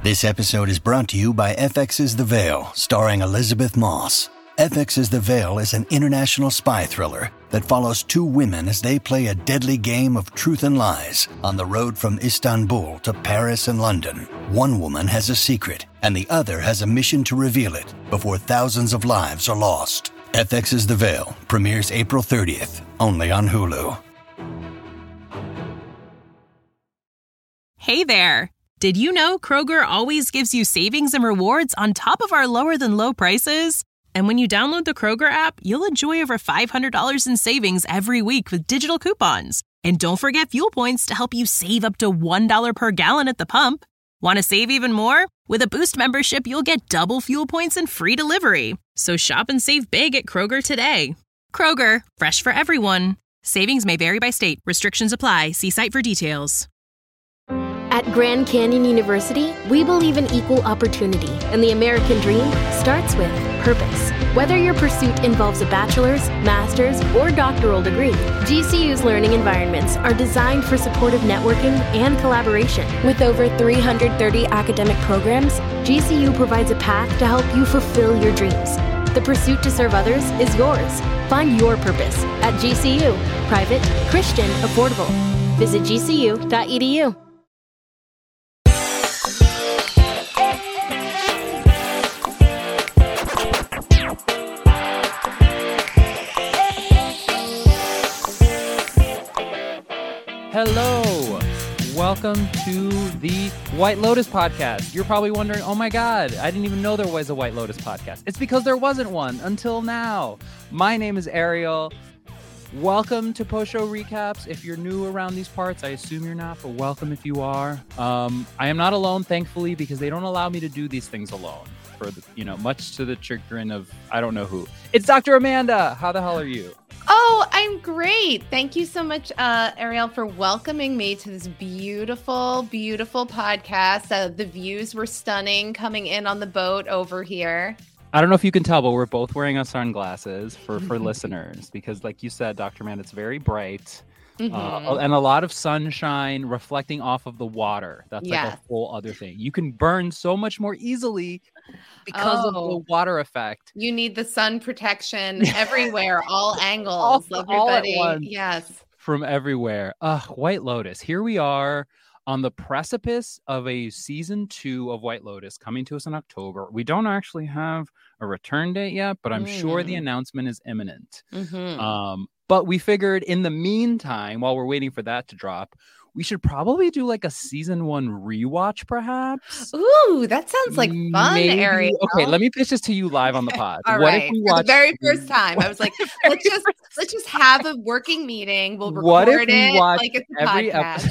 This episode is brought to you by FX's The Veil, starring Elizabeth Moss. FX's The Veil is an international spy thriller that follows two women as they play a deadly game of truth and lies on the road from Istanbul to Paris and London. One woman has a secret, and the other has a mission to reveal it before thousands of lives are lost. FX's The Veil premieres April 30th, only on Hulu. Hey there! Did you know Kroger always gives you savings and rewards on top of our lower-than-low prices? And when you download the Kroger app, you'll enjoy over $500 in savings every week with digital coupons. And don't forget fuel points to help you save up to $1 per gallon at the pump. Want to save even more? With a Boost membership, you'll get double fuel points and free delivery. So shop and save big at Kroger today. Kroger, fresh for everyone. Savings may vary by state. Restrictions apply. See site for details. At Grand Canyon University, we believe in equal opportunity, and the American dream starts with purpose. Whether your pursuit involves a bachelor's, master's, or doctoral degree, GCU's learning environments are designed for supportive networking and collaboration. With over 330 academic programs, GCU provides a path to help you fulfill your dreams. The pursuit to serve others is yours. Find your purpose at GCU. Private, Christian, affordable. Visit gcu.edu. Hello, welcome to the White Lotus podcast. You're probably wondering, oh my God, I didn't even know there was a White Lotus podcast. It's because there wasn't one until now. My name is Ariel. Welcome to post-show recaps. If you're new around these parts, I assume you're not, but welcome if you are. I am not alone, thankfully, because they don't allow me to do these things alone. For the, much to the chagrin of I don't know who. It's Dr. Amanda. How the hell are you? Oh, I'm great. Thank you so much, Ariel, for welcoming me to this beautiful, beautiful podcast. The views were stunning coming in on the boat over here. I don't know if you can tell, but we're both wearing our sunglasses for listeners because, like you said, Dr. Amanda, it's very bright. Mm-hmm. And a lot of sunshine reflecting off of the water. That's like a whole other thing. You can burn so much more easily because of the water effect. You need the sun protection everywhere, all angles, everybody. All at once, yes, from everywhere. White Lotus. Here we are on the precipice of a season 2 of White Lotus coming to us in October. We don't actually have a return date yet, but I'm sure the announcement is imminent. Mm-hmm. But we figured in the meantime, while we're waiting for that to drop, we should probably do like a season 1 rewatch, perhaps. Ooh, that sounds like fun, Ariel. Okay, let me pitch this to you live on the pod. All right. If we watch... For the very first time, I was like, let's just have a working meeting. We'll record it like it's a podcast.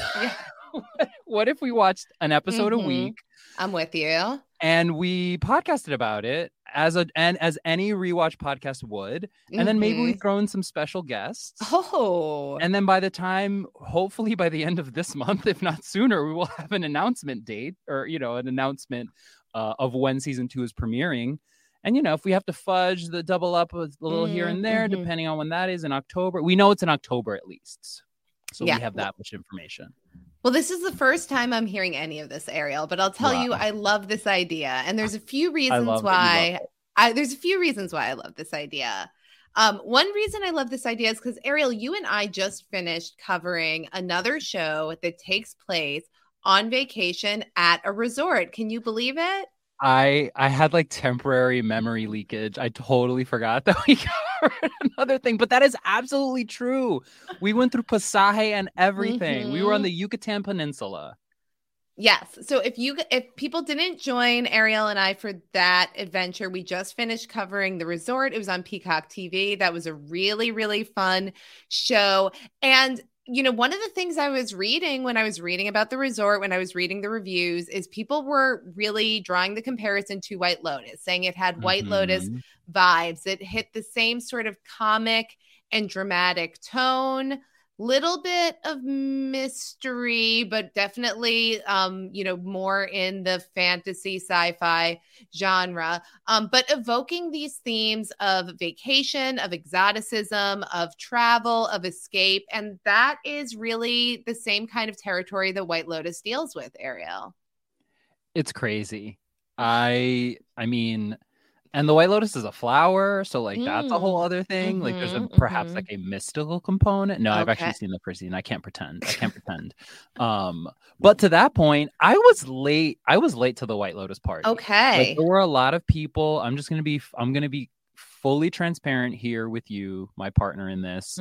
What if we watched an episode a week? I'm with you. And we podcasted about it as any rewatch podcast would. And then maybe we throw in some special guests. Oh. And then by the time, hopefully by the end of this month, if not sooner, we will have an announcement date or, an announcement of when season 2 is premiering. And, if we have to fudge the double up a little here and there, depending on when that is in October, we know it's in October at least. So we have that much information. Well, this is the first time I'm hearing any of this, Ariel, but I'll tell you, I love this idea. And there's a few reasons why I love this idea. One reason I love this idea is because, Ariel, you and I just finished covering another show that takes place on vacation at a resort. Can you believe it? I had like temporary memory leakage. I totally forgot that we covered another thing, but that is absolutely true. We went through Pasaje and everything. We were on the Yucatan Peninsula. Yes. So if people didn't join Ariel and I for that adventure, we just finished covering the resort. It was on Peacock TV. That was a really, really fun show. And one of the things I was reading when I was reading about the resort, when I was reading the reviews, is people were really drawing the comparison to White Lotus, saying it had White Lotus vibes. It hit the same sort of comic and dramatic tone, little bit of mystery, but definitely, more in the fantasy sci-fi genre, but evoking these themes of vacation, of exoticism, of travel, of escape. And that is really the same kind of territory that White Lotus deals with, Ariel. It's crazy. I mean, and the White Lotus is a flower, so like that's a whole other thing. Like there's perhaps like a mystical component. No, I've actually seen the first season. I can't pretend. But to that point, I was late to the White Lotus party. Okay. Like, there were a lot of people. I'm gonna be fully transparent here with you, my partner in this.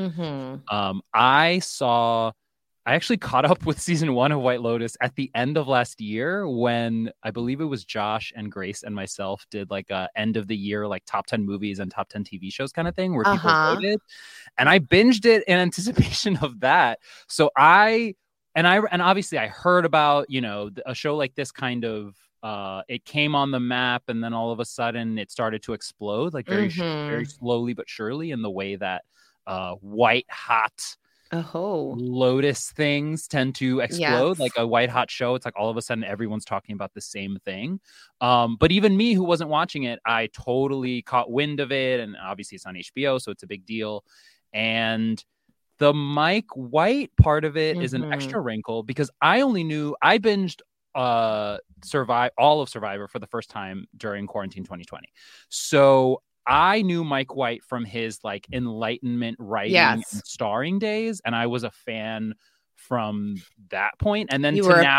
I actually caught up with season 1 of White Lotus at the end of last year, when I believe it was Josh and Grace and myself did like a end of the year, like top 10 movies and top 10 TV shows kind of thing, where people voted, and I binged it in anticipation of that. So and obviously I heard about, a show like this kind of, it came on the map, and then all of a sudden it started to explode, like very slowly but surely, in the way that white hot Lotus things tend to explode. Like a white hot show, it's like all of a sudden everyone's talking about the same thing. But even me, who wasn't watching it, I totally caught wind of it, and obviously it's on HBO, so it's a big deal. And the Mike White part of it is an extra wrinkle, because I binged all of Survivor for the first time during quarantine 2020. So I knew Mike White from his like Enlightenment writing and starring days, and I was a fan from that point. And then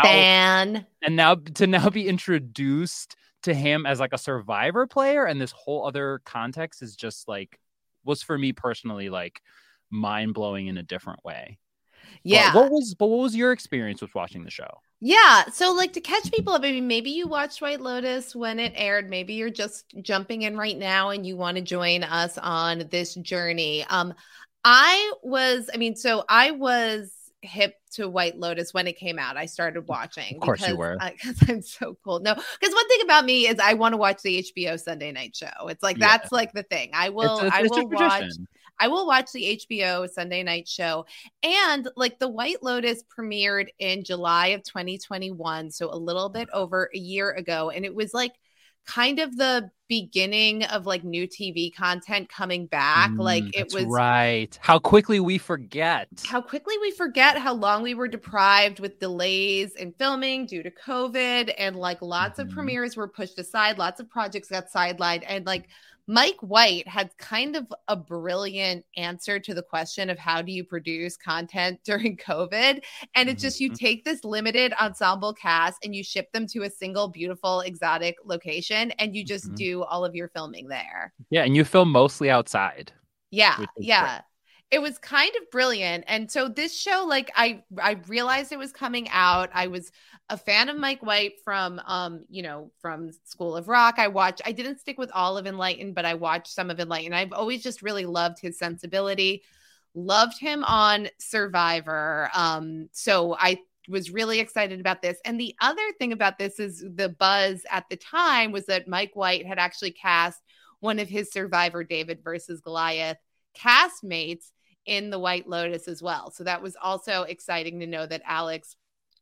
to now be introduced to him as like a Survivor player, and this whole other context is just like, was for me personally like mind blowing in a different way. Yeah. But what was your experience with watching the show? Yeah. So like, to catch people up, maybe you watched White Lotus when it aired. Maybe you're just jumping in right now and you want to join us on this journey. I was hip to White Lotus when it came out. I started watching. Of course you were. Because I'm so cool. No, because one thing about me is I want to watch the HBO Sunday night show. It's like, that's like the thing. I will watch the HBO Sunday night show. And like, the White Lotus premiered in July of 2021. So a little bit over a year ago. And it was like kind of the beginning of like new TV content coming back. Like it was right. How quickly we forget how long we were deprived with delays in filming due to COVID, and like lots of premieres were pushed aside. Lots of projects got sidelined, and like Mike White had kind of a brilliant answer to the question of how do you produce content during COVID? And it's just, you take this limited ensemble cast and you ship them to a single beautiful exotic location, and you just do all of your filming there. Yeah. And you film mostly outside. Yeah. Yeah. It was kind of brilliant. And so this show, like I realized it was coming out. I was a fan of Mike White from School of Rock. I didn't stick with all of Enlightened, but I watched some of Enlightened. I've always just really loved his sensibility, loved him on Survivor. So I was really excited about this. And the other thing about this is the buzz at the time was that Mike White had actually cast one of his Survivor David versus Goliath castmates in the White Lotus as well. So that was also exciting to know that Alex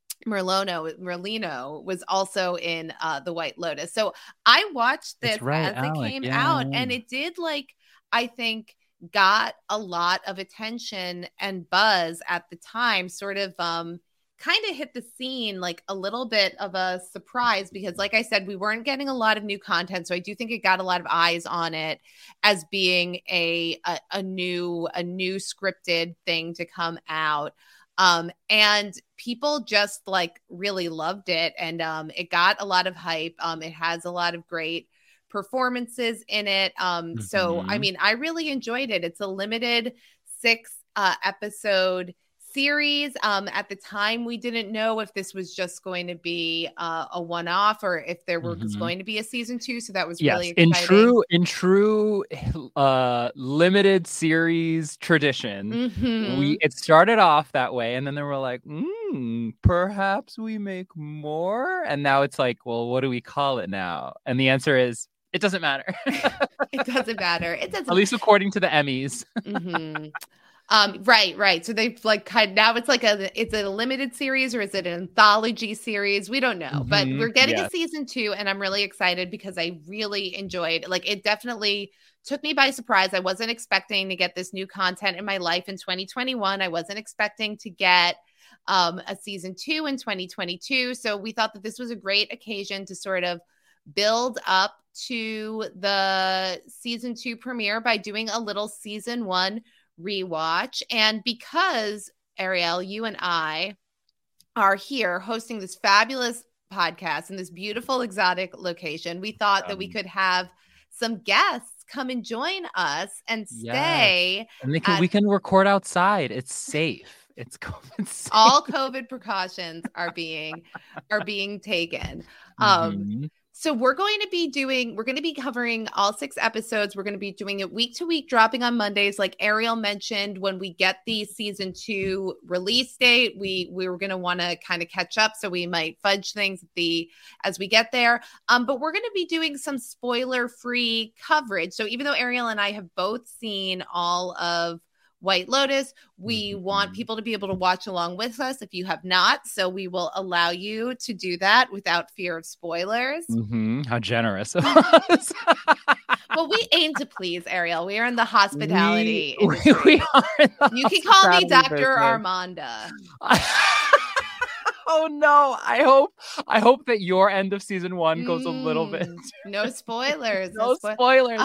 Merlino was also in the White Lotus. So I watched this it came out, and it did, like, I think got a lot of attention and buzz at the time, sort of kind of hit the scene like a little bit of a surprise, because like I said, we weren't getting a lot of new content. So I do think it got a lot of eyes on it as being a new scripted thing to come out. And people just like really loved it, and it got a lot of hype. It has a lot of great performances in it. So I mean, I really enjoyed it. It's a limited 6 episode series. At the time, we didn't know if this was just going to be a one-off or if there was going to be a season 2. So that was really exciting. In true limited series tradition, it started off that way, and then they were like, perhaps we make more. And now it's like, well, what do we call it now? And the answer is, it doesn't matter. It doesn't matter. It doesn't. At least according to the Emmys. Right. So they've like now it's like it's a limited series, or is it an anthology series? We don't know, but we're getting a season 2, and I'm really excited because I really enjoyed, like, it definitely took me by surprise. I wasn't expecting to get this new content in my life in 2021. I wasn't expecting to get a season 2 in 2022. So we thought that this was a great occasion to sort of build up to the season 2 premiere by doing a little season 1 rewatch. And because, Ariel, you and I are here hosting this fabulous podcast in this beautiful exotic location, we thought that we could have some guests come and join us and stay. And we can record outside. It's safe. It's COVID safe. All COVID precautions are being taken. So we're going to be covering all 6 episodes. We're going to be doing it week to week, dropping on Mondays. Like Ariel mentioned, when we get the season 2 release date, we were going to want to kind of catch up. So we might fudge things as we get there. But we're going to be doing some spoiler-free coverage. So even though Ariel and I have both seen all of White Lotus, we want people to be able to watch along with us if you have not. So we will allow you to do that without fear of spoilers. How generous of us. Well, we aim to please, Ariel. We are in the hospitality industry. We are you can call me Dr. Armanda. Oh no! I hope that your end of season 1 goes a little bit. No spoilers. No spoilers.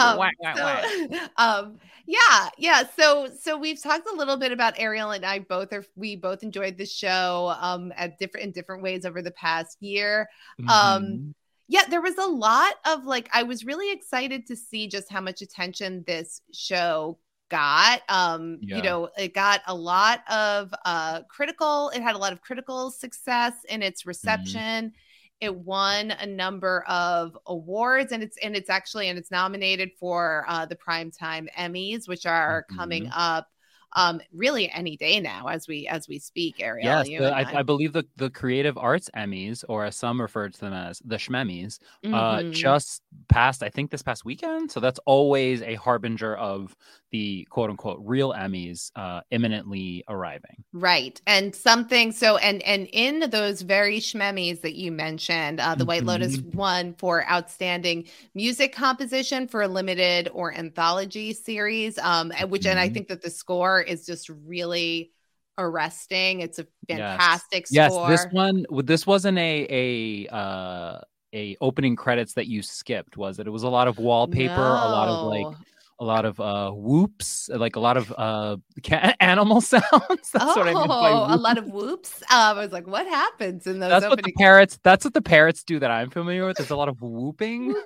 Yeah. So we've talked a little bit about Ariel and I we both enjoyed the show in different ways over the past year. Yeah, there was a lot of I was really excited to see just how much attention this show got. It got a lot of it had a lot of critical success in its reception. It won a number of awards, and it's nominated for the Primetime Emmys, which are coming up really any day now as we speak, Ariel. Yes, I believe the Creative Arts Emmys, or as some refer to them as the Schmemmys, just passed, I think, this past weekend. So that's always a harbinger of the quote unquote real Emmys imminently arriving. Right. And and in those very Schmemmys that you mentioned, the White Lotus won for Outstanding Music Composition for a limited or anthology series, and I think that the score is just really arresting. It's a fantastic score. Yes, this wasn't a opening credits that you skipped, was it? It was a lot of wallpaper, a lot of whoops, a lot of animal sounds. That's what I meant by whoops. A lot of whoops. I was like, what happens in those? That's what the parrots do that I'm familiar with. There's a lot of whooping.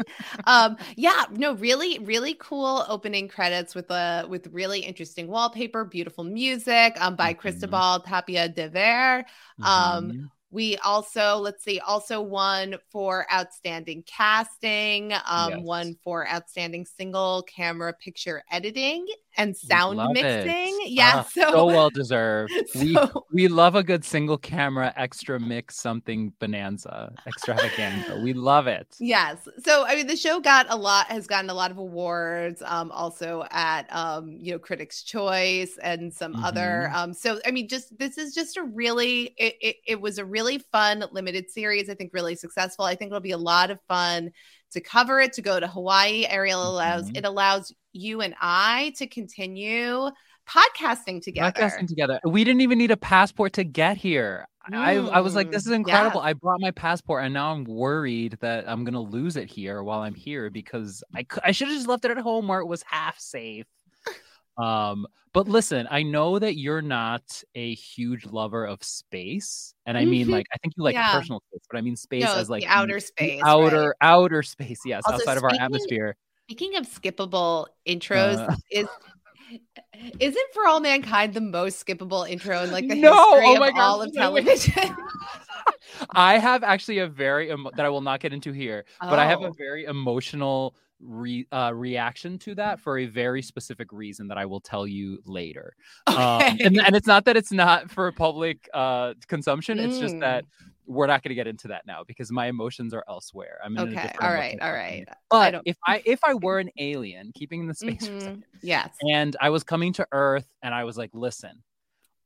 Really, really cool opening credits with really interesting wallpaper, beautiful music by Cristobal Tapia de Ver. We also won for outstanding casting, one for outstanding single camera picture editing and sound mixing. So well deserved. We love a good single camera extra mix something bonanza extravaganza. We love it. Yes. So I mean, the show has gotten a lot of awards, also at Critics' Choice and some other. So I mean, this is just it was a really fun limited series. I think really successful. I think it'll be a lot of fun to cover it, to go to Hawaii. Ariel allows you and I to continue podcasting together. We didn't even need a passport to get here. I was like, this is incredible. I brought my passport, and now I'm worried that I'm gonna lose it here while I'm here, because I should have just left it at home where it was half safe. But listen, I know that you're not a huge lover of space, and I mean, I think you like personal space, but I mean space as the outer space, outer space. Yes, also, outside of our atmosphere. Speaking of skippable intros, isn't For All Mankind the most skippable intro in the history of all of television? I have actually a very that I will not get into here, but I have a very emotional reaction to that for a very specific reason that I will tell you later. And it's not that it's not for public consumption. It's just that we're not going to get into that now because my emotions are elsewhere. I'm in a different all right. But if I were an alien, keeping in the space for a second, yes, and I was coming to Earth, and I was like, listen,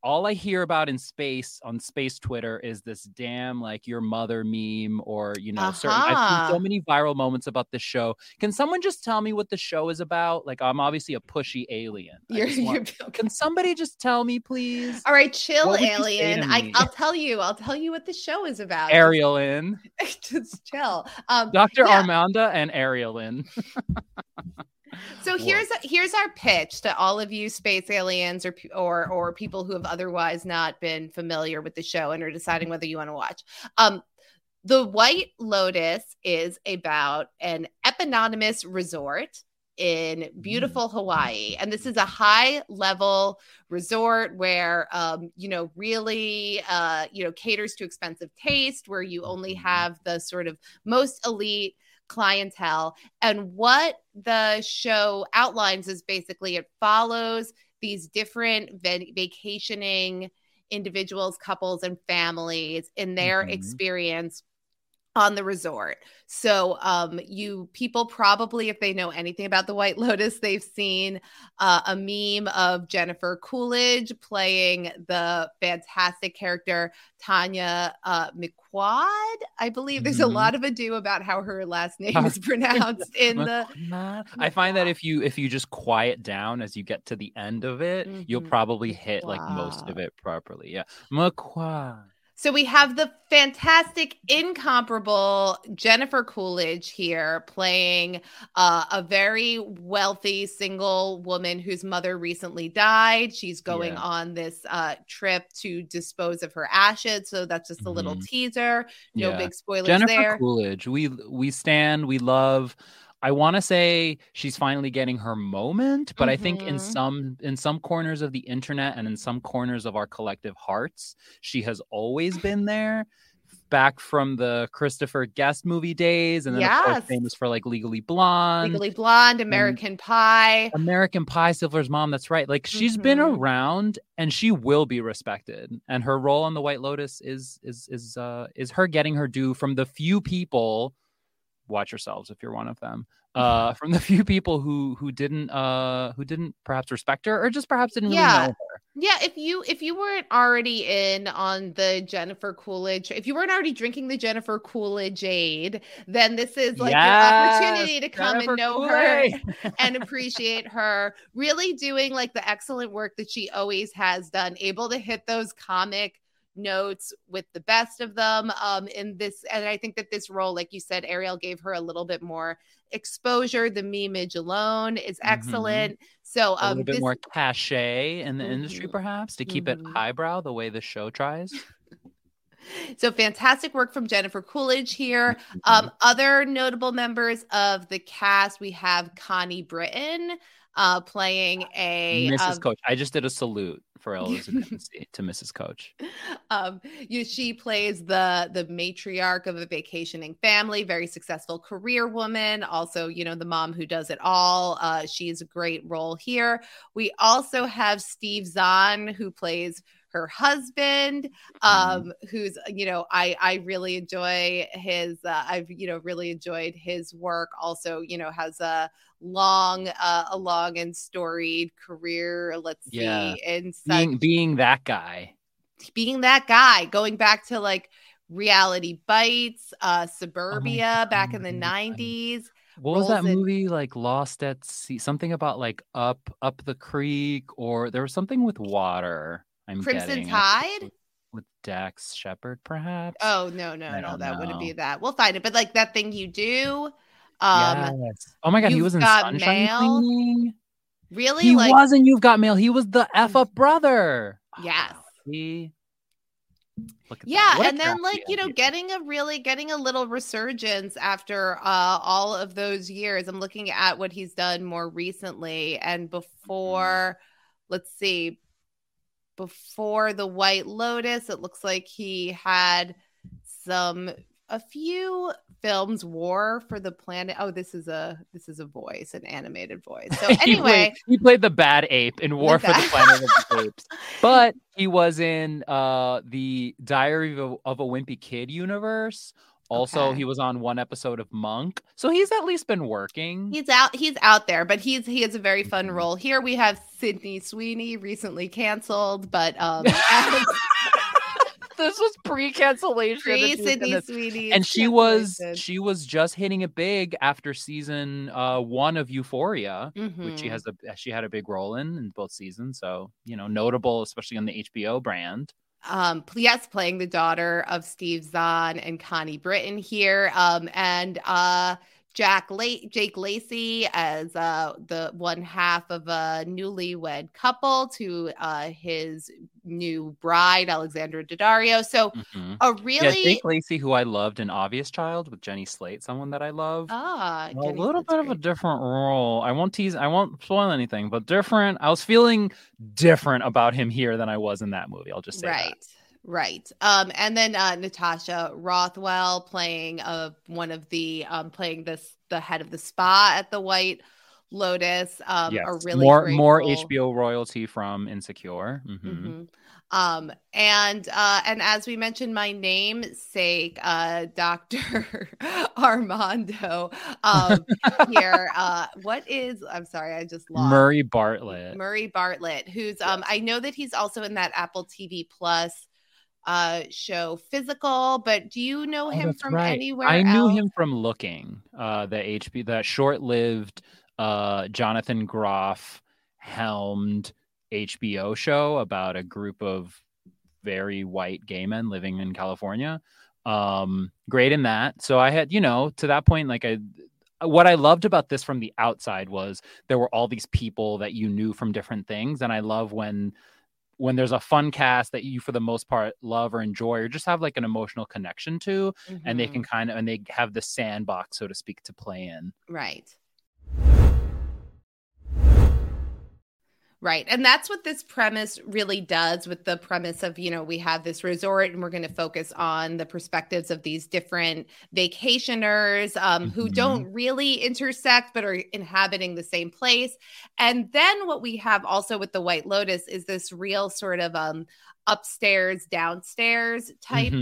all I hear about in space on space Twitter is this damn like your mother meme, or certain. I've seen so many viral moments about this show. Can someone just tell me what the show is about? Like, I'm obviously a pushy alien. Can somebody just tell me, please? All right, chill, alien. I'll tell you what the show is about. Ariel in. Just chill. Dr. Armanda and Ariel in. So here's our pitch to all of you space aliens or people who have otherwise not been familiar with the show and are deciding whether you want to watch. The White Lotus is about an eponymous resort in beautiful Hawaii, and this is a high-level resort where really caters to expensive taste, where you only have the sort of most elite clientele. And what the show outlines is basically it follows these different vacationing individuals, couples, and families in their experience on the resort. So people probably, if they know anything about the White Lotus, they've seen a meme of Jennifer Coolidge playing the fantastic character Tanya McQuad. I believe there's a lot of ado about how her last name is pronounced in the. I find that if you just quiet down as you get to the end of it, you'll probably hit like most of it properly. Yeah, McQuad. So we have the fantastic, incomparable Jennifer Coolidge here playing a very wealthy single woman whose mother recently died. She's going on this trip to dispose of her ashes. So that's just a little teaser. No big spoilers Jennifer there. Jennifer Coolidge, we stand, we love. I want to say she's finally getting her moment, but I think in some corners of the internet and in some corners of our collective hearts, she has always been there. Back from the Christopher Guest movie days, and then of course famous for like Legally Blonde, American Pie, Stifler's mom. That's right. Like she's been around, and she will be respected. And her role on The White Lotus is her getting her due from the few people. Watch yourselves if you're one of them. From the few people who didn't perhaps respect her, or just perhaps didn't really know her. Yeah, if you weren't already in on the Jennifer Coolidge, if you weren't already drinking the Jennifer Coolidge-ade, then this is like your opportunity to come Jennifer and know her and appreciate her. Really doing like the excellent work that she always has done, able to hit those comic notes with the best of them in this. And I think that this role, like you said, Ariel gave her a little bit more exposure. The memeage alone is excellent. So a little bit more cachet in the industry, perhaps, to keep it highbrow the way the show tries. So fantastic work from Jennifer Coolidge here. Other notable members of the cast, we have Connie Britton playing a Mrs. Coach. I just did a salute for Elizabeth to Mrs. Coach. She plays the matriarch of a vacationing family, very successful career woman. Also, the mom who does it all. She's a great role here. We also have Steve Zahn, who plays her husband, who's, I really enjoy his, I've, really enjoyed his work. Also, has a long and storied career. Let's see. And being that guy, going back to like Reality Bites, Suburbia back in the 90s. What was that movie like Lost at Sea? Something about like up the creek, or there was something with water. Crimson Tide with Dax Shepard, perhaps. Oh no, that wouldn't be that. We'll find it, but like That Thing You Do. Yes. Oh my God, he was in Sunshine Cleaning. Really? He wasn't You've Got Mail. He was the F up brother. Yes. Look at and then getting a little resurgence after all of those years. I'm looking at what he's done more recently, and before, let's see. Before The White Lotus, it looks like he had a few films. War for the Planet. Oh, this is a voice, an animated voice. So anyway, he played the bad ape in War for the Planet of the Apes. But he was in the Diary of a Wimpy Kid universe. Also, Okay. he was on one episode of Monk. So he's at least been working. He's out there, but he has a very fun role. Here we have Sydney Sweeney, recently canceled, but This was pre-cancellation. Sydney Sweeney. And she was just hitting it big after season 1 of Euphoria, which she had a big role in both seasons. So, notable, especially on the HBO brand. Yes, playing the daughter of Steve Zahn and Connie Britton here. And Jake Lacey as the one half of a newlywed couple to his new bride, Alexandra Daddario. So a really Jake Lacey, who I loved in Obvious Child with Jenny Slate, someone that I love. A little bit of a different role. I won't spoil anything, but different. I was feeling different about him here than I was in that movie. I'll just say that. Right. And then Natasha Rothwell playing playing the head of the spa at the White Lotus. Yes. A really more role. HBO royalty from Insecure. And as we mentioned, my namesake, Dr. Armando here. I'm sorry, I just lost Murray Bartlett, who's I know that he's also in that Apple TV Plus show Physical, but do you know him from anywhere else? I knew him from Looking, that short-lived Jonathan Groff helmed HBO show about a group of very white gay men living in California. Great in that. So I had, to that point, what I loved about this from the outside was there were all these people that you knew from different things. And I love when there's a fun cast that you, for the most part, love or enjoy, or just have like an emotional connection to, and they can and they have the sandbox, so to speak, to play in. Right. And that's what this premise really does, with the premise of, we have this resort and we're going to focus on the perspectives of these different vacationers who don't really intersect, but are inhabiting the same place. And then what we have also with the White Lotus is this real sort of upstairs, downstairs type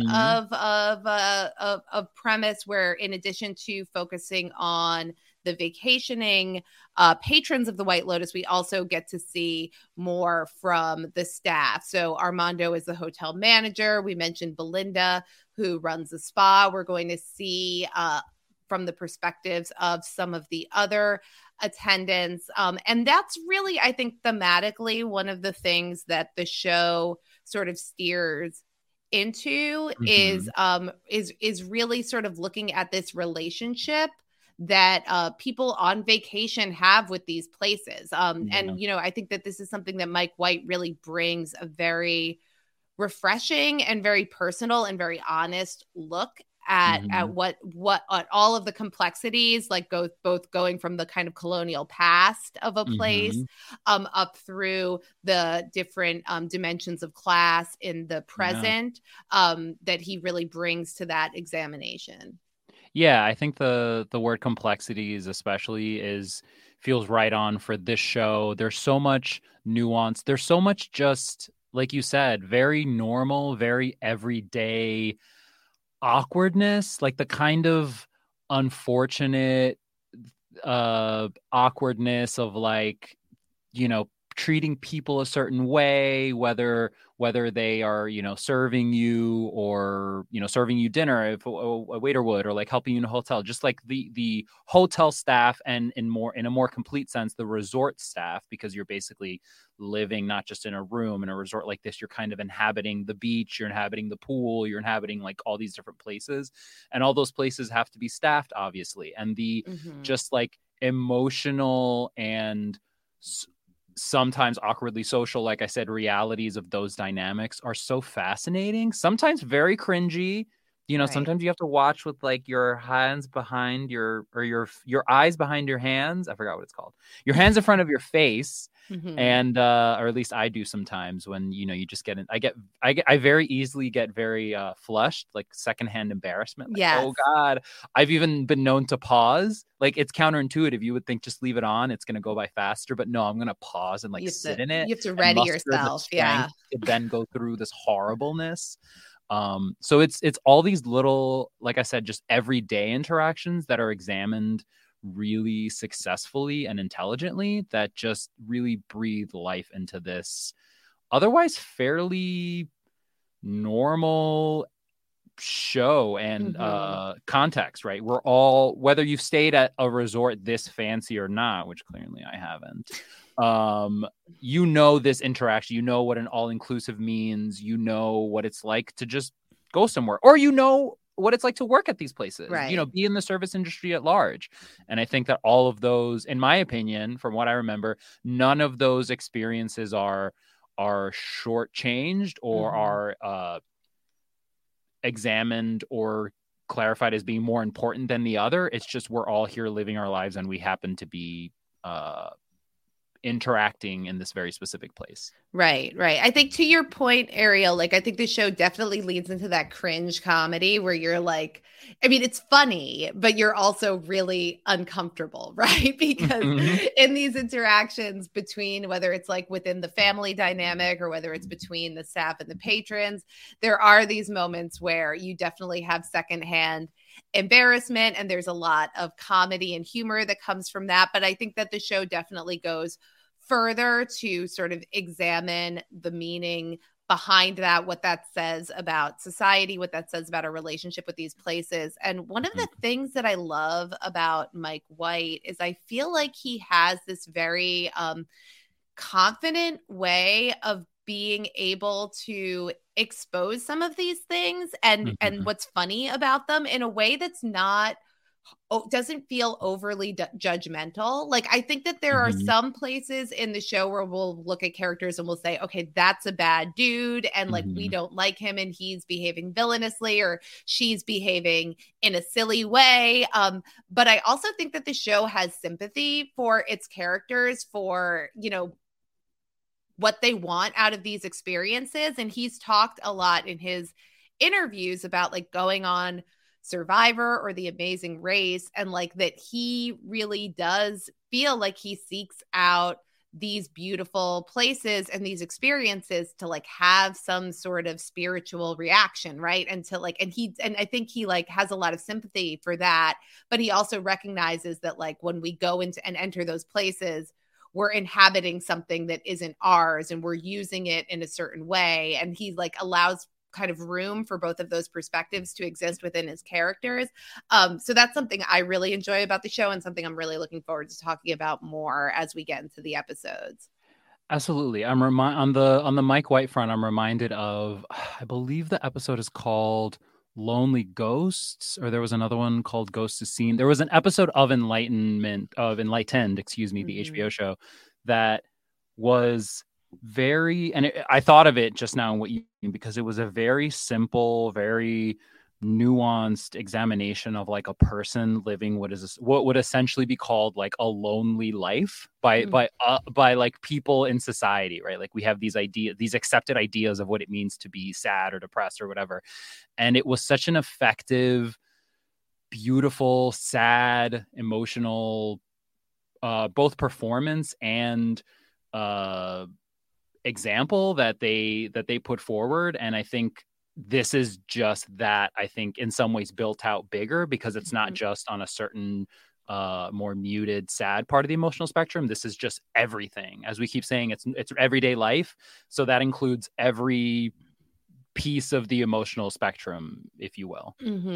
of premise, where in addition to focusing on the vacationing patrons of the White Lotus, we also get to see more from the staff. So Armando is the hotel manager. We mentioned Belinda, who runs the spa. We're going to see from the perspectives of some of the other attendants. And that's really, I think, thematically one of the things that the show sort of steers into is really sort of looking at this relationship that people on vacation have with these places. And, I think that this is something that Mike White really brings a very refreshing and very personal and very honest look at what at all of the complexities, like both going from the kind of colonial past of a place up through the different dimensions of class in the present that he really brings to that examination. Yeah, I think the word complexities especially feels right on for this show. There's so much nuance. There's so much, just like you said, very normal, very everyday awkwardness, like the kind of unfortunate awkwardness of treating people a certain way, whether they are, serving you or, serving you dinner if a waiter would, or helping you in a hotel, just like the hotel staff, and in a more complete sense, the resort staff, because you're basically living not just in a room in a resort like this, you're kind of inhabiting the beach, you're inhabiting the pool, you're inhabiting all these different places, and all those places have to be staffed, obviously. And the just emotional and sometimes awkwardly social, like I said, realities of those dynamics are so fascinating, sometimes very cringy. Sometimes you have to watch with your hands behind your eyes behind your hands. I forgot what it's called. Your hands in front of your face. And or at least I do sometimes, when you just get in. I very easily get very flushed, secondhand embarrassment. Oh God, I've even been known to pause. It's counterintuitive. You would think just leave it on, it's gonna go by faster, but no, I'm gonna pause and sit in it. You have to ready yourself. To then go through this horribleness. So it's all these little, like I said, just everyday interactions that are examined really successfully and intelligently that just really breathe life into this otherwise fairly normal show and context, right? We're all, whether you've stayed at a resort this fancy or not, which clearly I haven't, you know this interaction, you know what an all-inclusive means, you know what it's like to just go somewhere, or you know what it's like to work at these places, right. You know, be in the service industry at large. And I think that all of those, in my opinion, from what I remember, none of those experiences are shortchanged or are examined or clarified as being more important than the other. It's just we're all here living our lives and we happen to be interacting in this very specific place. Right. I think to your point, Ariel, like I think the show definitely leads into that cringe comedy where you're like, I mean, it's funny, but you're also really uncomfortable, right? Because in these interactions between, whether it's like within the family dynamic or whether it's between the staff and the patrons, there are these moments where you definitely have secondhand embarrassment, and there's a lot of comedy and humor that comes from that. But I think that the show definitely goes further to sort of examine the meaning behind that, what that says about society, what that says about our relationship with these places. And one of the things that I love about Mike White is I feel like he has this very confident way of being able to expose some of these things and what's funny about them in a way that's not, doesn't feel overly judgmental. Like, I think that there are some places in the show where we'll look at characters and we'll say, okay, that's a bad dude. And like, we don't like him and he's behaving villainously or she's behaving in a silly way. But I also think that the show has sympathy for its characters, for, you know, what they want out of these experiences. And he's talked a lot in his interviews about like going on Survivor or The Amazing Race, and like that he really does feel like he seeks out these beautiful places and these experiences to like have some sort of spiritual reaction, right? And to like, and I think he like has a lot of sympathy for that, but he also recognizes that like when we go into and enter those places, we're inhabiting something that isn't ours and we're using it in a certain way. And he like allows kind of room for both of those perspectives to exist within his characters. So that's something I really enjoy about the show and something I'm really looking forward to talking about more as we get into the episodes. Absolutely. I'm on the Mike White front, I'm reminded of, I believe the episode is called Lonely Ghosts, or there was another one called Ghosts is Seen. There was an episode of Enlightened, the HBO show, that was very, and I thought of it just now in what you mean, because it was a very simple, very nuanced examination of like a person living what would essentially be called like a lonely life by like people in society, right? Like we have these accepted ideas of what it means to be sad or depressed or whatever. And it was such an effective, beautiful, sad, emotional, both performance and example that they put forward. And I think this is just that, I think in some ways built out bigger, because it's not just on a certain more muted, sad part of the emotional spectrum. This is just everything. As we keep saying, it's everyday life. So that includes every piece of the emotional spectrum, if you will.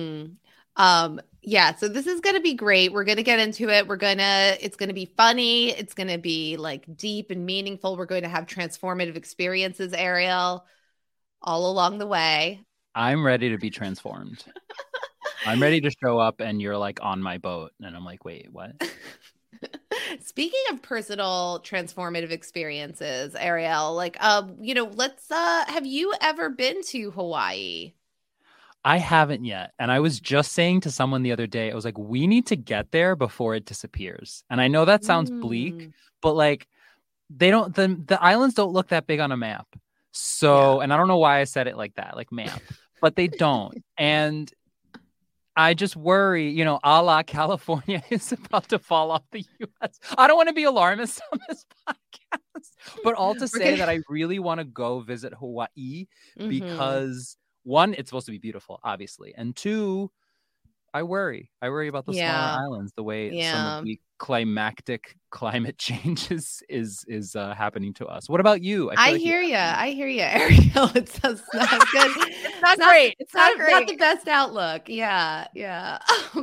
Yeah, so this is going to be great. We're going to get into it. It's going to be funny. It's going to be like deep and meaningful. We're going to have transformative experiences, Ariel, all along the way. I'm ready to be transformed. I'm ready to show up and you're like on my boat. And I'm like, wait, what? Speaking of personal transformative experiences, Ariel, like, let's, have you ever been to Hawaii? I haven't yet. And I was just saying to someone the other day, I was like, we need to get there before it disappears. And I know that sounds bleak, but like the islands don't look that big on a map. So, and I don't know why I said it like that, like map, but they don't. And I just worry, a la California is about to fall off the U.S. I don't want to be alarmist on this podcast, but all to say that I really want to go visit Hawaii because one, it's supposed to be beautiful, obviously, and two, I worry about the smaller islands, the way some of the climactic climate change is happening to us. What about you? I hear you, Ariel. It's not good. It's not great. It's not great. Not the best outlook. Yeah.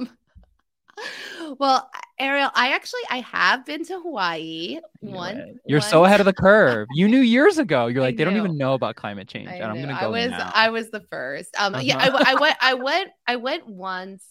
Well, Ariel, I have been to Hawaii. You're so ahead of the curve. You knew years ago. You're like, they don't even know about climate change. And I'm gonna go now. I was the first. Yeah, I went once.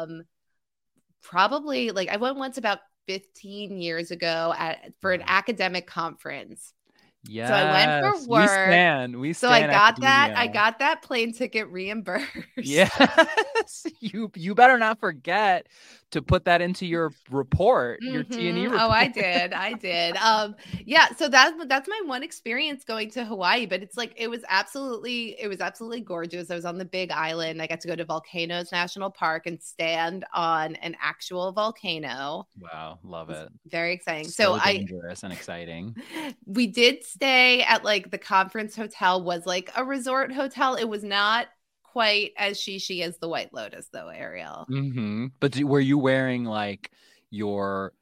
Probably like I went once about 15 years ago for an academic conference. Yeah. So I went for work. We so I got that. I got that plane ticket reimbursed. Yes. You better not forget to put that into your report, your T&E report. Oh, I did. Yeah. So that's my one experience going to Hawaii, but it's like, it was absolutely gorgeous. I was on the Big Island. I got to go to Volcanoes National Park and stand on an actual volcano. Wow. Love it. Very exciting. So dangerous and exciting. We did stay at like the conference hotel was like a resort hotel. It was not quite as shishi as the White Lotus though, Ariel. But were you wearing like your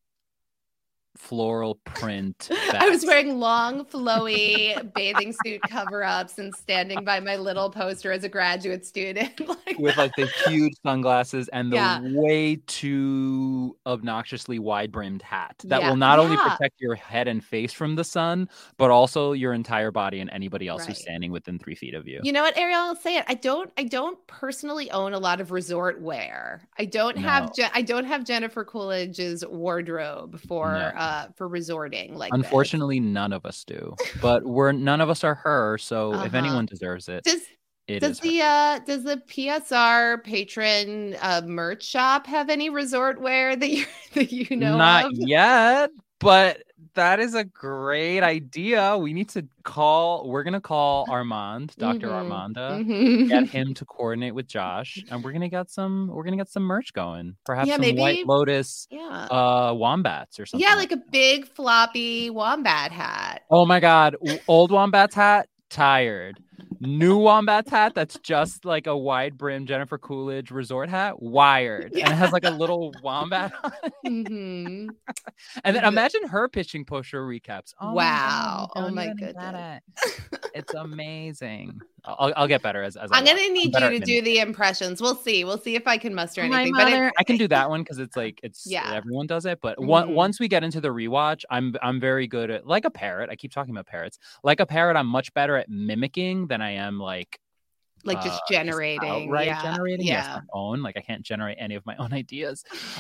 floral print vest? I was wearing long flowy bathing suit cover-ups and standing by my little poster as a graduate student with like the huge sunglasses and the way too obnoxiously wide-brimmed hat that will not only protect your head and face from the sun, but also your entire body and anybody else who's standing within 3 feet of you. You know what, Ariel, I'll say it. I don't personally own a lot of resort wear. I don't have Jennifer Coolidge's wardrobe for resorting like unfortunately this. None of us do, but none of us are her, so if anyone deserves it, does the PSR patron merch shop have any resort wear that you know not of? Yet, but that is a great idea. We're gonna call Armand, Dr. Armanda, get him to coordinate with Josh, and we're gonna get some merch going. Perhaps some maybe, White Lotus wombats or something. Yeah, like a big floppy wombat hat. Oh my God. Old wombat's hat, tired. New wombat's hat that's just like a wide brim Jennifer Coolidge resort hat, wired, and it has like a little wombat on it. And then imagine her pitching poster recaps. Wow! Oh my goodness, it's amazing. I'll get better as I'm gonna need you to do the impressions. We'll see if I can muster anything. But I can do that one because it's everyone does it. But once we get into the rewatch, I'm very good at like a parrot. I keep talking about parrots. Like a parrot, I'm much better at mimicking than I am like just generating. Generating. Yes, my own. Like I can't generate any of my own ideas.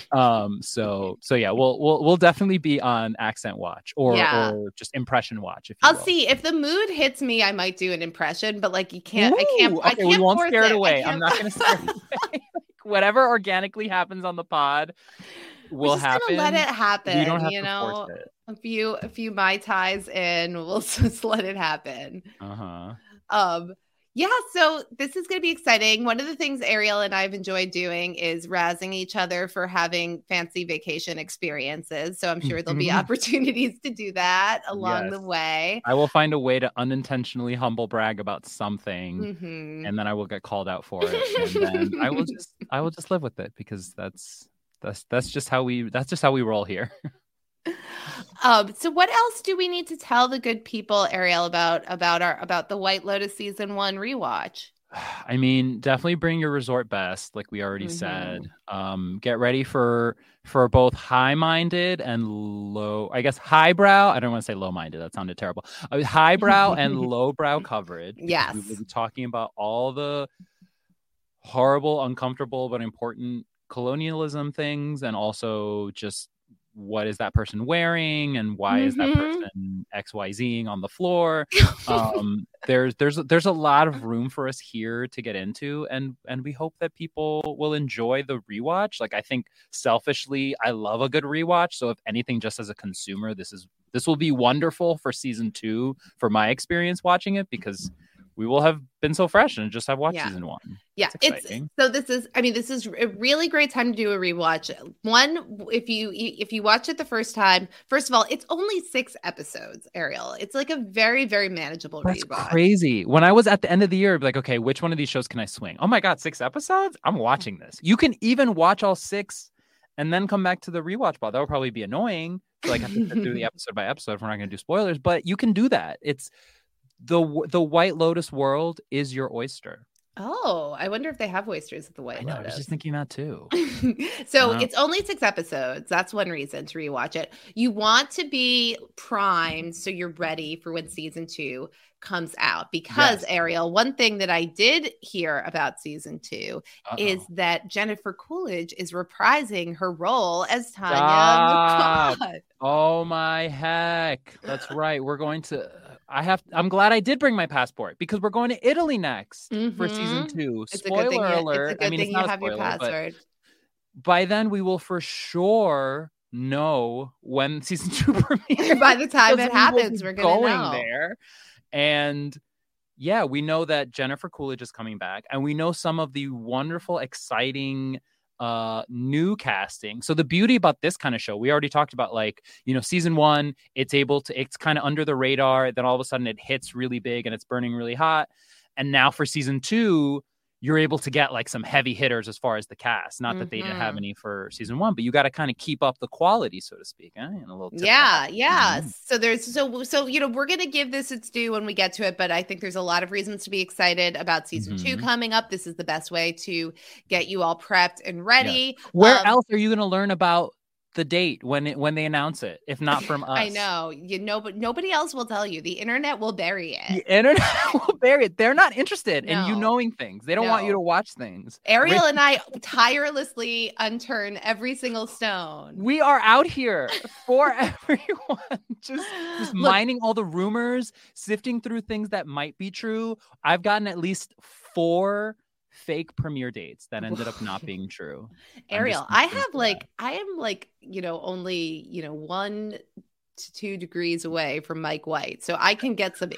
So yeah, we'll definitely be on accent watch or just impression watch. I'll see if the mood hits me. I might do an impression, but like you can't. Ooh, I can't. We won't scare it away. I'm not going to scare it away. Whatever organically happens on the pod will happen. Let it happen. You don't have to force it. A few Mai Tais in, we'll just let it happen. Yeah, so this is going to be exciting. One of the things Ariel and I have enjoyed doing is razzing each other for having fancy vacation experiences. So I'm sure there'll be opportunities to do that along the way. I will find a way to unintentionally humble brag about something, and then I will get called out for it, and then I will just live with it because that's just how we roll here. So what else do we need to tell the good people, Ariel, about the White Lotus season 1 rewatch? I mean, definitely bring your resort best, like we already said. Get ready for both high-minded and low, I guess highbrow. I don't want to say low-minded. That sounded terrible. Highbrow and lowbrow coverage. Yes. We will be talking about all the horrible, uncomfortable, but important colonialism things, and also just what is that person wearing and why is that person XYZing on the floor. There's a lot of room for us here to get into, and we hope that people will enjoy the rewatch. Like I think selfishly I love a good rewatch, so if anything, just as a consumer, this will be wonderful for season 2 for my experience watching it, because we will have been so fresh and just have watched Yeah. season 1. Yeah, That's exciting. this is a really great time to do a rewatch. One, if you watch it the first time, first of all, it's only 6 episodes, Ariel. It's like a very, very manageable That's rewatch. crazy. When I was at the end of the year, I'd be like, okay, which one of these shows can I swing? Oh my God, 6 episodes? I'm watching this. You can even watch all 6 and then come back to the rewatch ball. That would probably be annoying. So like I have to sit through the episode by episode if we're not going to do spoilers, but you can do that. It's the White Lotus world is your oyster. Oh, I wonder if they have oysters at the I White know, I Lotus. was just thinking that too. So it's only 6 episodes. That's one reason to rewatch it. You want to be primed so you're ready for when season 2 comes out. Because, Yes. Ariel, one thing that I did hear about season 2 is that Jennifer Coolidge is reprising her role as Tanya Stop. McCall. Oh my heck. That's right. We're going to I'm glad I did bring my passport because we're going to Italy next for season 2. It's a good thing Spoiler you, alert. It's a good thing you have your password. By then we will for sure know when season 2 premieres. By the time it because we will happens, be we're going to know. there. And yeah, we know that Jennifer Coolidge is coming back, and we know some of the wonderful, exciting new casting. So the beauty about this kind of show, we already talked about, like, season 1, it's kind of under the radar, then all of a sudden it hits really big and it's burning really hot. And now for season 2, you're able to get like some heavy hitters as far as the cast. Not that they didn't have any for season 1, but you got to kind of keep up the quality, so to speak. And a little yeah. So we're gonna give this its due when we get to it, but I think there's a lot of reasons to be excited about season 2 coming up. This is the best way to get you all prepped and ready. Yeah. Where else are you going to learn about the date when they announce it, if not from us? I know, but nobody else will tell you. The internet will bury it. The internet will bury it. They're not interested in you knowing things. They don't want you to watch things. Ariel and I tirelessly unturn every single stone. We are out here for everyone, just mining all the rumors, sifting through things that might be true. I've gotten at least 4 fake premiere dates that ended up not being true. Ariel, I am only 1 to 2 degrees away from Mike White, so I can get some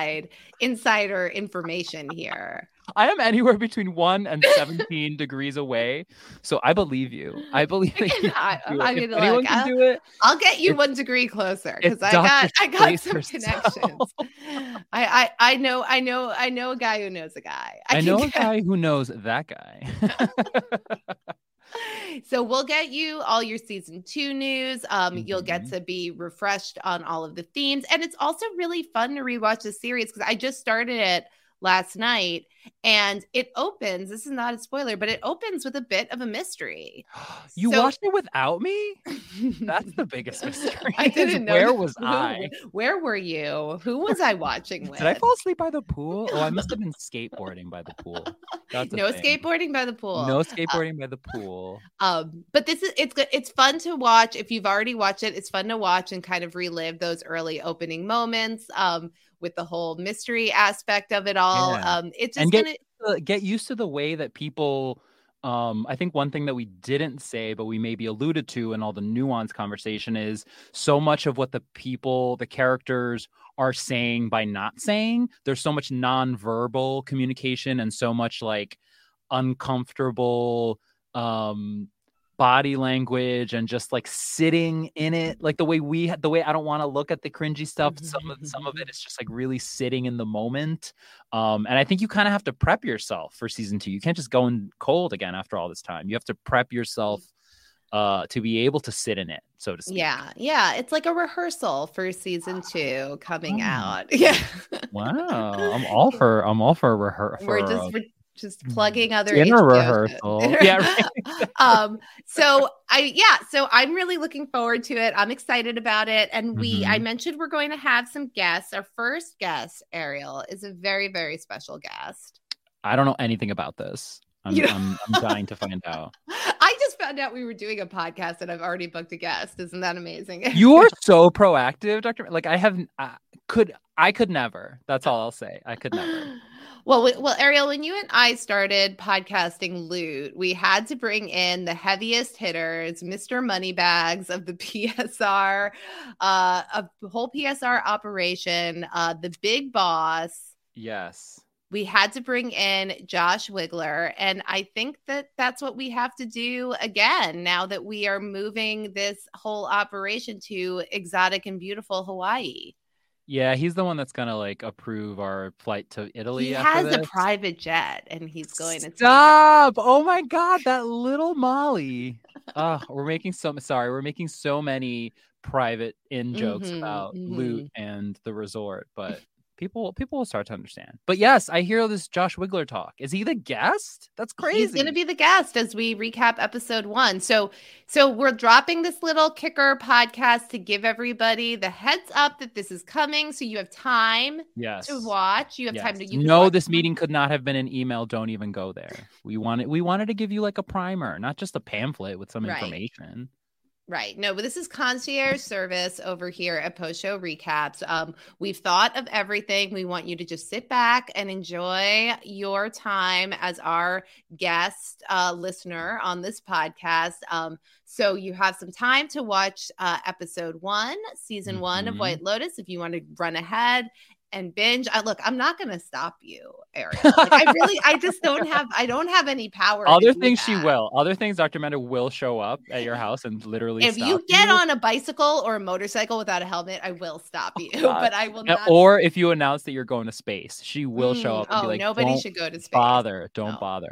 insider information here. I am anywhere between 1 and 17 degrees away, so I believe you. I believe that you anyone can do it. I'll get you 1 degree closer because I got some connections. I know a guy who knows a guy. I know a guy who knows that guy. So we'll get you all your season 2 news. You'll get to be refreshed on all of the themes. And it's also really fun to rewatch the series because I just started it last night and it opens. This is not a spoiler, but it opens with a bit of a mystery. You watched it without me? That's the biggest mystery. I didn't know. Where was I? Where were you? Who was I watching with? Did I fall asleep by the pool? Oh, I must have been skateboarding by the pool. No skateboarding by the pool. No skateboarding by the pool. But it's good. It's fun to watch. If you've already watched it, it's fun to watch and kind of relive those early opening moments. With the whole mystery aspect of it all. It's just get used to the way that people I think one thing that we didn't say, but we maybe alluded to in all the nuanced conversation is so much of what the characters are saying by not saying. There's so much nonverbal communication and so much like uncomfortable body language and just like sitting in it, like the way I don't want to look at the cringy stuff. Some of it is just like really sitting in the moment. And I think you kind of have to prep yourself for season 2. You can't just go in cold again after all this time. You have to prep yourself to be able to sit in it, so to speak. Yeah. It's like a rehearsal for season 2 coming out. Yeah. Wow. I'm all for a rehearsal. We're just plugging other inner rehearsal. Yeah. Right. So I'm really looking forward to it. I'm excited about it. And I mentioned we're going to have some guests. Our first guest, Ariel, is a very, very special guest. I don't know anything about this. I'm dying to find out. I just found out we were doing a podcast and I've already booked a guest. Isn't that amazing? You are so proactive, Dr. Like I could never. That's all I'll say. I could never. Well, Ariel, when you and I started podcasting Loot, we had to bring in the heaviest hitters, Mr. Moneybags of the PSR, of the whole PSR operation, the big boss, Yes. We had to bring in Josh Wigler, and I think that that's what we have to do again now that we are moving this whole operation to exotic and beautiful Hawaii. Yeah, he's the one that's gonna like approve our flight to Italy. He after has this. a private jet, and he's going to stop. Oh my God, that little Molly. We're making so many private in jokes about Loot and the resort, but people will start to understand. But yes, I hear this Josh Wigler talk. Is he the guest? That's crazy. He's going to be the guest as we recap episode 1. So we're dropping this little kicker podcast to give everybody the heads up that this is coming. So you have time to watch. You have time to this meeting could not have been an email. Don't even go there. We wanted to give you like a primer, not just a pamphlet with some information. Right. No, but this is concierge service over here at Post Show Recaps. We've thought of everything. We want you to just sit back and enjoy your time as our guest listener on this podcast. So you have some time to watch episode 1, season 1 of White Lotus. If you want to run ahead and binge, I'm not going to stop you, Ariel. Like, I don't have any power. Other things she will. Other things Dr. Amanda will show up at your house and literally if you get on a bicycle or a motorcycle without a helmet, I will stop you. But I will not. Or if you announce that you're going to space, she will show up and be like, nobody should go to space. Don't bother.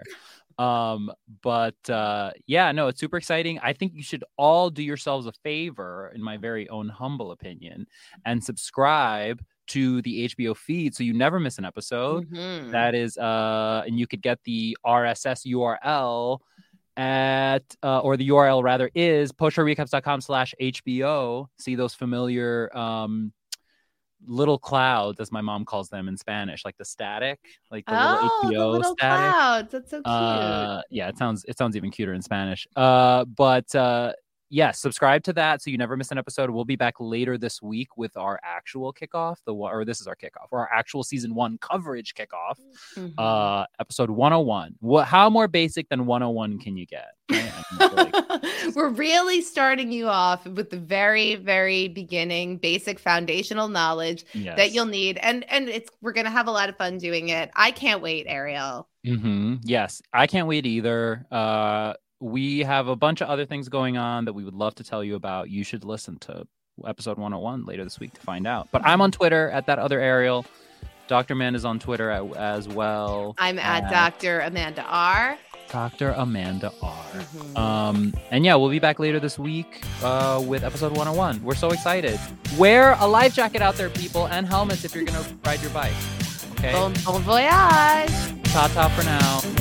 It's super exciting. I think you should all do yourselves a favor, in my very own humble opinion, and subscribe to the HBO feed so you never miss an episode. That is and you could get the RSS URL at or the URL rather is postshowrecaps.com/HBO. See those familiar little clouds, as my mom calls them in Spanish, like the static, like the little HBO the little static clouds. That's so cute. Yeah, it sounds even cuter in Spanish. Yes, subscribe to that so you never miss an episode. We'll be back later this week with our actual kickoff, this is our kickoff, or our actual season 1 coverage kickoff, episode 101. How more basic than 101 can you get? Right? We're really starting you off with the very, very beginning, basic foundational knowledge that you'll need, and we're gonna have a lot of fun doing it. I can't wait, Ariel. Yes, I can't wait either. We have a bunch of other things going on that we would love to tell you about. You should listen to episode 101 later this week to find out. But I'm on Twitter at that other Ariel. Dr. Amanda is on Twitter as well. I'm at Dr. Amanda R. Dr. Amanda R. And yeah, we'll be back later this week with episode 101. We're so excited. Wear a life jacket out there, people, and helmets if you're going to ride your bike. Okay? Bon voyage. Ta-ta for now.